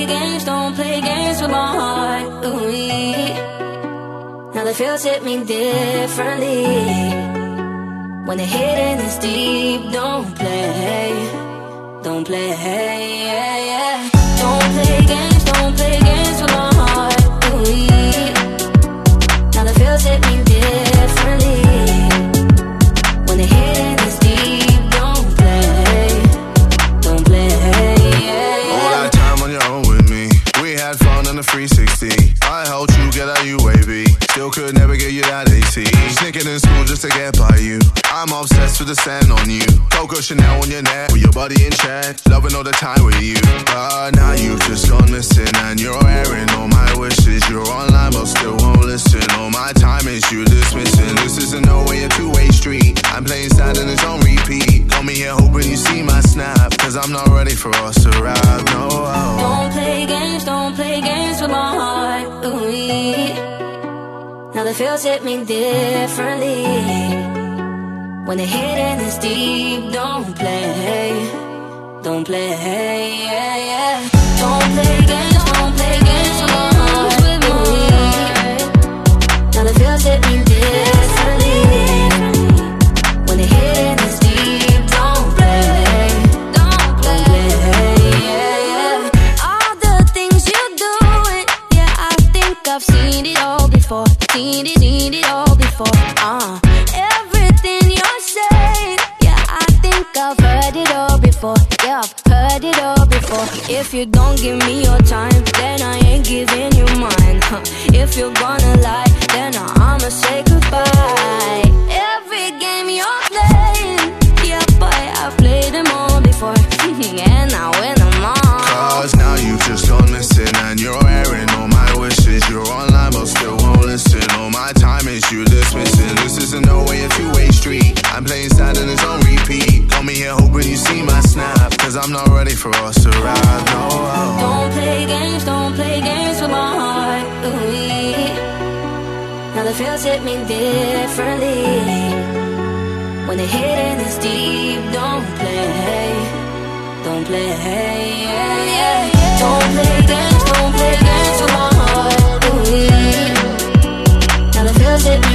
play games with my heart. Ooh, now the feels hit me differently. When the hidden is deep, don't play, don't play, yeah, yeah. Don't play games with my heart. Ooh, now the feels hit me differently. When the hidden is deep, don't play, don't play, yeah, yeah. All that time on your own with me, we had fun on the 360. I helped you get out UAV, still could never get you that AT. Sneaking in school just to get by you. I'm obsessed with the sand on you. Coco Chanel on your neck, with your body in check. Loving all the time with you. But now you've just gone missing, and you're airing all my wishes. You're online but still won't listen. All my time is you dismissing. This isn't no way a two-way street. I'm playing sad and it's on repeat. Call me here hoping you see my snap, cause I'm not ready for us to ride, no. Don't play games with my heart. Ooh, now the feels hit me differently. When the hidden is deep, don't play, yeah, yeah. Don't play games with my heart. Ooh, now the feels hit me differently. When the hidden is deep, don't play, yeah, yeah. All the things you doing, yeah, I think I've seen it all before. Seen it all before. Everything you're saying, yeah, I think I've heard it all before. Yeah, I've heard it all before. If you don't give me your time, then I ain't giving you mine. If you're gonna lie, then I'ma say goodbye. Every game you're playing, yeah, boy, I've played them all before. And I win them all. Cause now you've just gone missing, and you're airing all my wishes. You're online but still won't listen. All my time is you dismissing. This isn't no way a two-way street. I'm playing sad and it's on repeat. Call me here hoping you see my snap, cause I'm not ready for us to ride, no. Don't play games with my heart. Ooh, now the feels hit me differently. When the hidden is deep, don't play, yeah, yeah. Don't play games with my heart. Ooh, now the feels hit me